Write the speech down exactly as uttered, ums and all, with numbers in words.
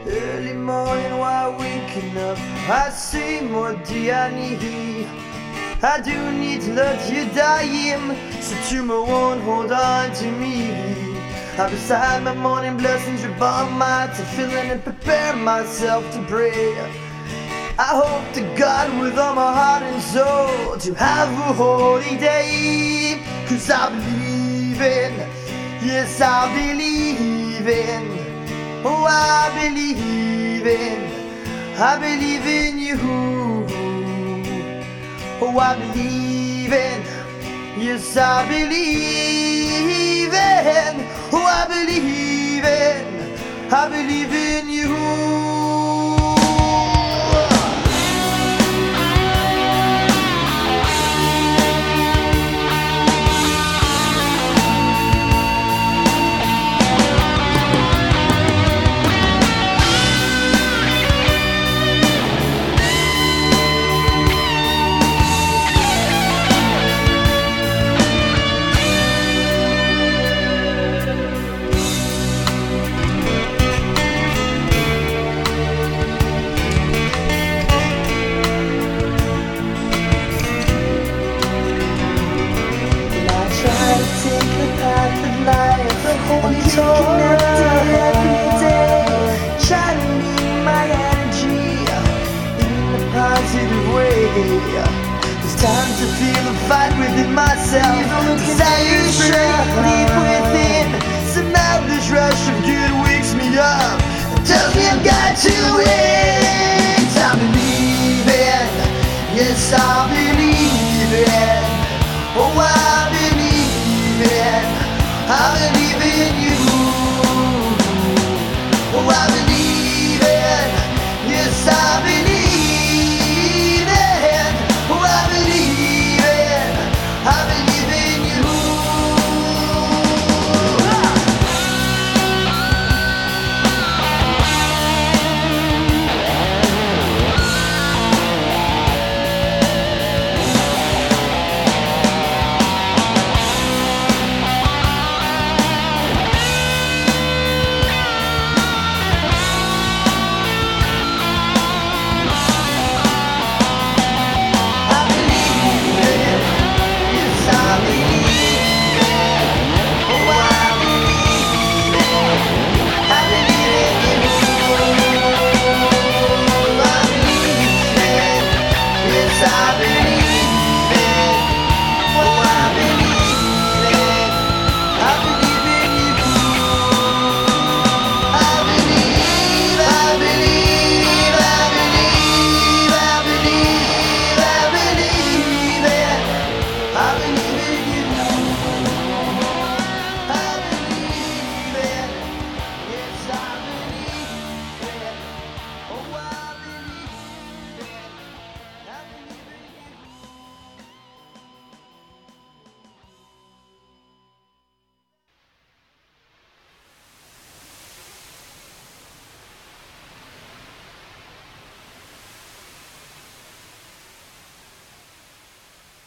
Early morning while waking up, I say, what do I need? I do need to let you dying, so tomorrow won't hold on to me. I recite my morning blessings, reborn my to feeling and prepare myself to pray. I hope to God with all my heart and soul to have a holy day. Cause I believe in, yes I believe in, oh I believe in, I believe in you. Oh I believe in, yes I believe in, oh I believe in, I believe in you. I'm connected every day, channeling my energy in a positive way. It's time to feel a fight within myself. Desire strength deep within. Somehow this rush of good wakes me up and tells me I've got to win.